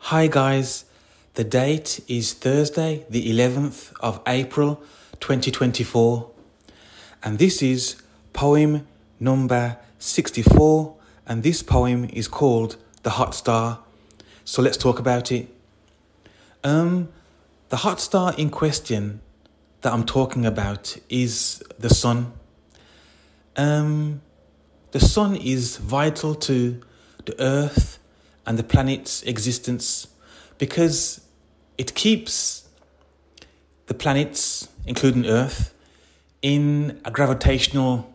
Hi guys, the date is Thursday, the 11th of April 2024, and this is poem number 64, and this poem is called The Hot Star. So let's talk about it. The hot star in question that I'm talking about is the sun. The sun is vital to the earth and the planet's existence because it keeps the planets, including Earth, in a gravitational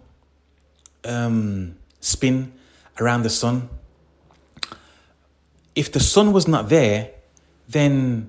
spin around the sun. If the sun was not there, then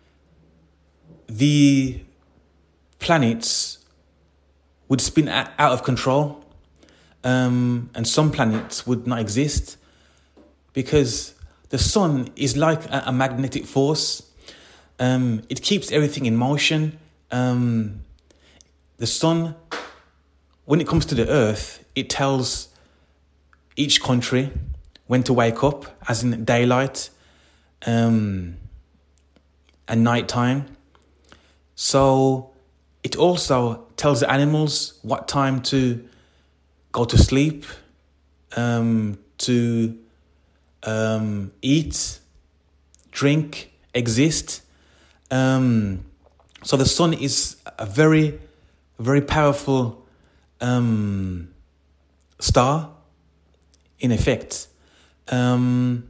the planets would spin out of control, and some planets would not exist because the sun is like a magnetic force. It keeps everything in motion. The sun, when it comes to the earth, it tells each country when to wake up, as in daylight and nighttime. So it also tells the animals what time to go to sleep, to eat, drink, exist. So the sun is a very, very powerful star, in effect. And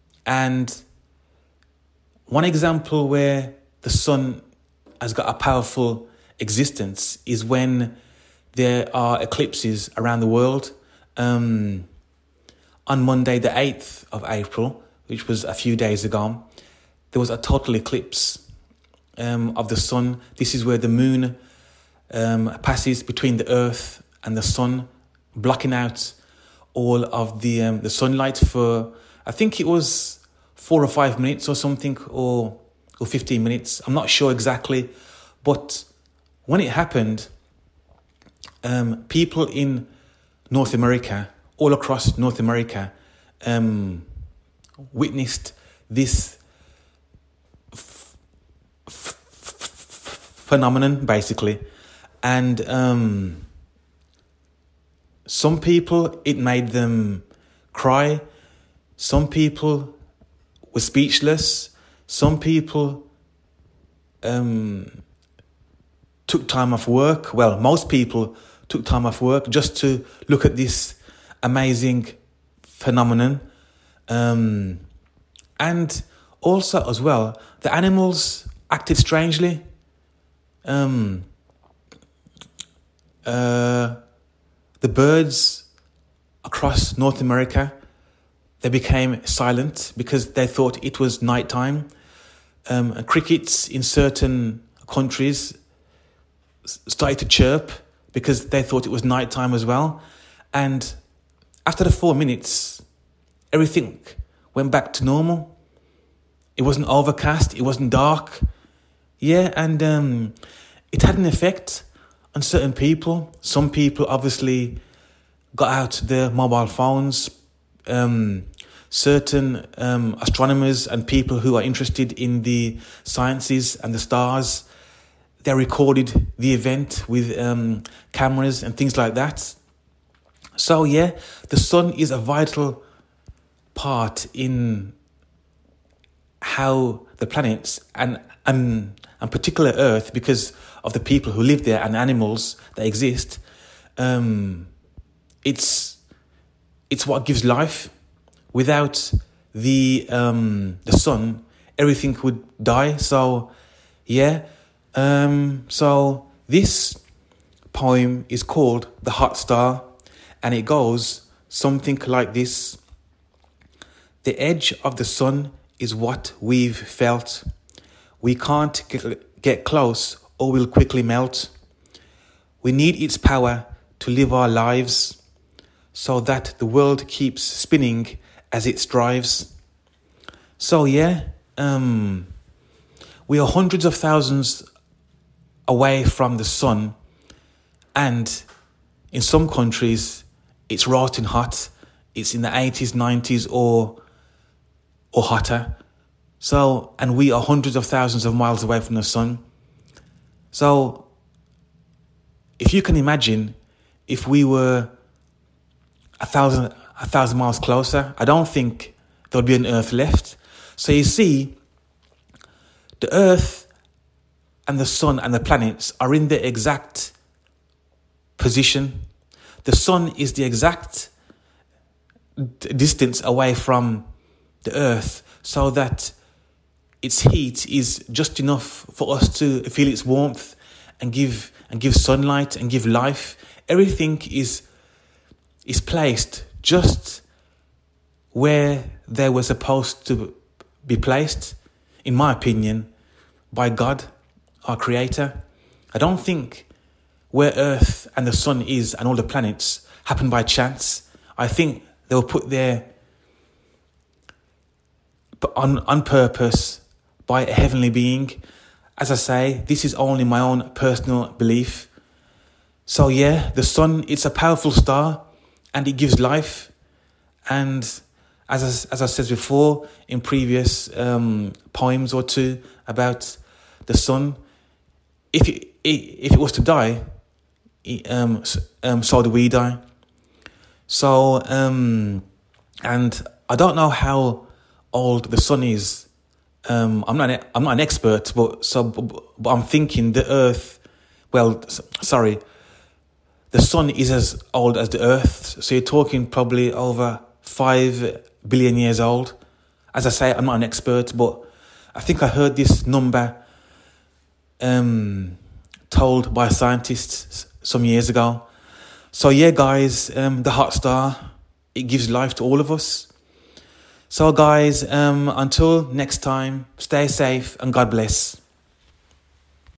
one example where the sun has got a powerful existence is when there are eclipses around the world. On Monday, the 8th of April, which was a few days ago, there was a total eclipse of the sun. This is where the moon passes between the earth and the sun, blocking out all of the sunlight for, I think it was 4 or 5 minutes or something, or 15 minutes. I'm not sure exactly. But when it happened, people in North America, all across North America, witnessed this phenomenon, basically. And some people, it made them cry. Some people were speechless. Some people took time off work. Well, most people took time off work just to look at this amazing phenomenon. And also as well, the animals acted strangely. The birds across North America, they became silent because they thought it was nighttime. Crickets in certain countries started to chirp because they thought it was nighttime as well. And after the 4 minutes, everything went back to normal. It wasn't overcast. It wasn't dark. Yeah, and it had an effect on certain people. Some people obviously got out their mobile phones. Certain astronomers and people who are interested in the sciences and the stars, they recorded the event with cameras and things like that. So yeah, the sun is a vital part in how the planets and particular Earth, because of the people who live there and animals that exist, it's what gives life. Without the sun, everything would die. So yeah, so this poem is called The Hot Star, and it goes something like this. The edge of the sun is what we've felt. We can't get close or we'll quickly melt. We need its power to live our lives so that the world keeps spinning as it strives. So yeah, we are hundreds of thousands away from the sun, and in some countries it's roasting hot. It's in the 80s, 90s or hotter. So, and we are hundreds of thousands of miles away from the sun. So, if you can imagine, if we were a thousand miles closer, I don't think there would be an Earth left. So you see, the Earth and the sun and the planets are in the exact position. The sun is the exact distance away from the Earth, so that its heat is just enough for us to feel its warmth and give sunlight and give life. Everything is placed just where they were supposed to be placed, in my opinion, by God, our Creator. I don't think where Earth and the sun is and all the planets happen by chance. I think they were put there on purpose by a heavenly being. As I say, this is only my own personal belief. So yeah, the sun, it's a powerful star and it gives life. And as I said before in previous poems or two about the sun, if it was to die, so do we die. So and I don't know how old the sun is. I'm not an expert, but I'm thinking the Earth. Well, sorry, the sun is as old as the Earth. So you're talking probably over 5 billion years old. As I say, I'm not an expert, but I think I heard this number told by scientists some years ago. So yeah, guys, the hot star, it gives life to all of us. So guys, until next time, stay safe and God bless.